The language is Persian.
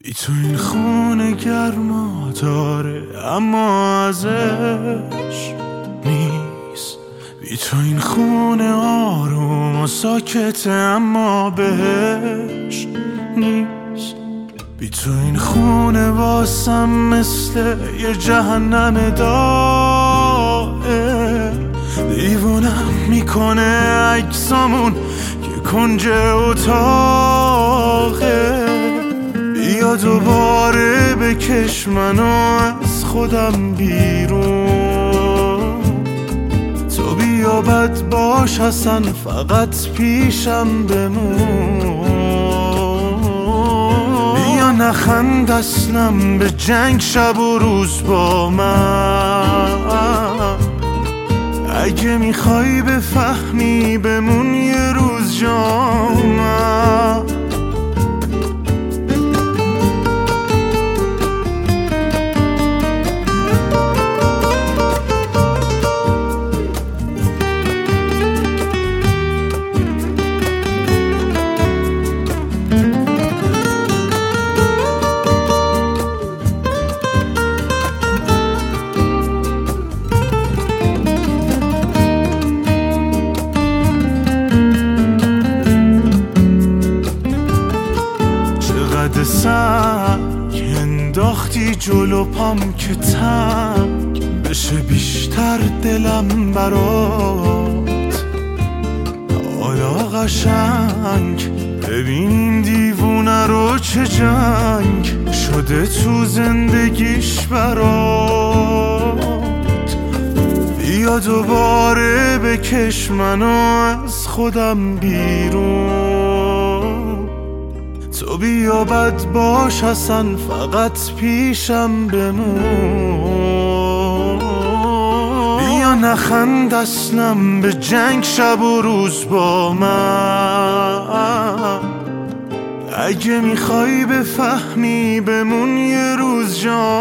بی تو این خونه گرما داره اما ازش نیست. بی تو این خونه آروم و ساکته اما بهش نیست. بی تو این خونه واسم مثل یه جهنم دائم. دیوونم میکنه عکسامون که کنج اتاقه. بیا دوباره بکش منو از خودم بیرون. تو بیا بد باش اصلا فقط پیشم بمون. بیا نخند اصلا به جنگ شب و روز با من. اگه میخوای بفهمی بمون یه روز جا من. سنگ انداختی جلو پام که تنگ بشه بیشتر دلم برات. حالا قشنگ ببین این دیوونه رو چه جنگ شده تو زندگیش برات. بیا دوباره بکش منو از خودم بیرون. تو بیا بد باش اصلا فقط پیشم بمون. بیا نخند اصلا به جنگ شب و روز با من. اگه میخوای بفهمی بمون یه روز جا